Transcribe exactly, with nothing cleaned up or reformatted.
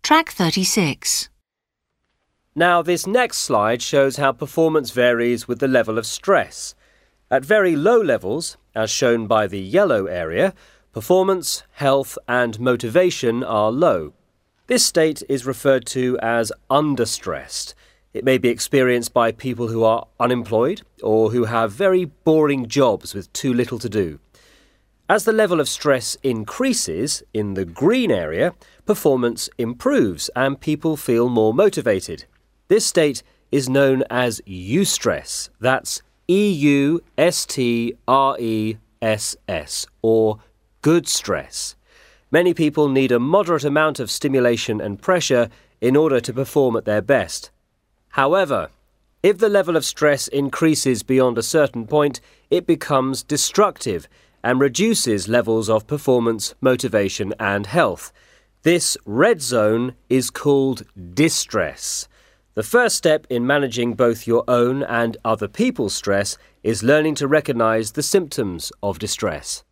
Track thirty-six. Now, this next slide shows how performance varies with the level of stress. At very low levels, as shown by the yellow area, performance, health and motivation are low. This state is referred to as understressed. It may be experienced by people who are unemployed or who have very boring jobs with too little to do. As the level of stress increases in the green area, performance improves and people feel more motivated. This state is known as eustress. That's E U S T R E S S, or good stress. Many people need a moderate amount of stimulation and pressure in order to perform at their best. However, if the level of stress increases beyond a certain point, it becomes destructive and reduces levels of performance, motivation and health. This red zone is called distress. The first step in managing both your own and other people's stress is learning to recognize the symptoms of distress.